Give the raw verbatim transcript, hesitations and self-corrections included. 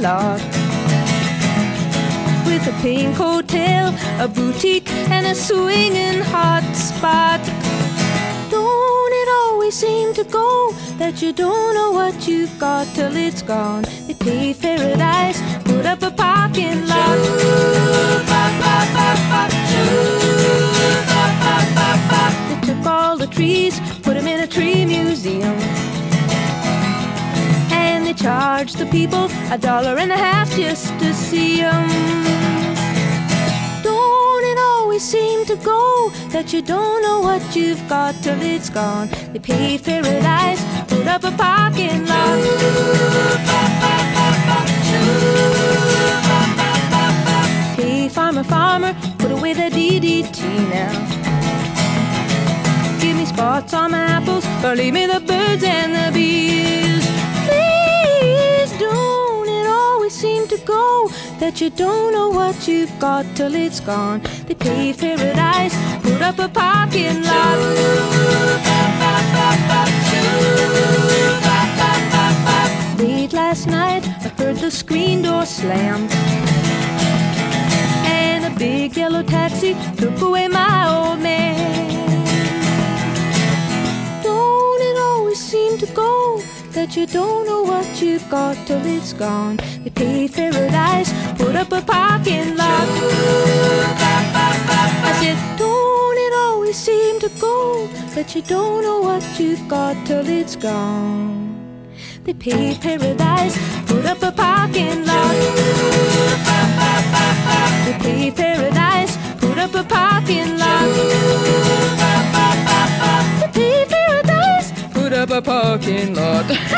lot. With a pink hotel, a boutique, and a swinging hot spot. Don't it always seem to go that you don't know what you've got till it's gone? They paved paradise, put up a parking lot. They took all the trees, put them in a tree museum, and they charged the people a dollar and a half just to see them. Don't it always seem to go that you don't know what you've got till it's gone? They paved paradise, put up a parking lot. Hey, farmer, farmer, put away the D D T now. Give me spots on my apples, or leave me the birds and the bees. Please, don't it always seem to go that you don't know what you've got till it's gone? They paved paradise, put up a parking lot. Late last night, I heard the screen door slam, and a big yellow taxi took away my old man. Don't it always seem to go that you don't know what you've got till it's gone? They paved paradise, put up a parking lot. I said, don't it always seem to go that you don't know what you've got till it's gone? They paved paradise, put up a parking lot. They paved paradise, put up a parking lot. They paved paradise, put up a parking lot.